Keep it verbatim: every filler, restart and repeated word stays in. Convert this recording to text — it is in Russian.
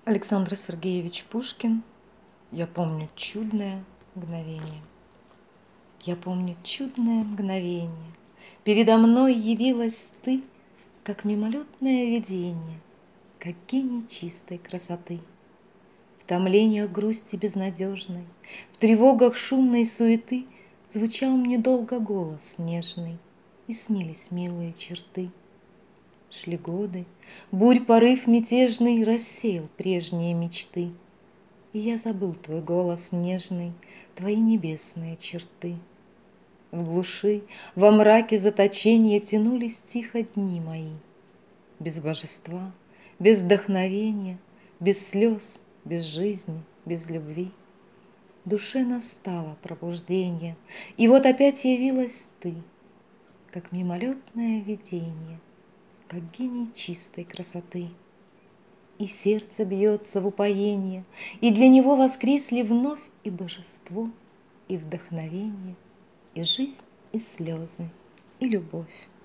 Александр Сергеевич Пушкин. Я помню чудное мгновение. Я помню чудное мгновение. Передо мной явилась ты, как мимолетное видение, как гений чистой красоты. В томлениях грусти безнадежной, в тревогах шумной суеты звучал мне долго голос нежный, и снились милые черты. Шли годы, бурь порыв мятежный рассеял прежние мечты, и я забыл твой голос нежный, твои небесные черты. В глуши, во мраке заточения тянулись тихо дни мои, без божества, без вдохновения, без слез, без жизни, без любви. Душе настало пробуждение, и вот опять явилась ты, как мимолетное видение, как гений чистой красоты. И сердце бьется в упоенье, и для него воскресли вновь и божество, и вдохновение, и жизнь, и слезы, и любовь.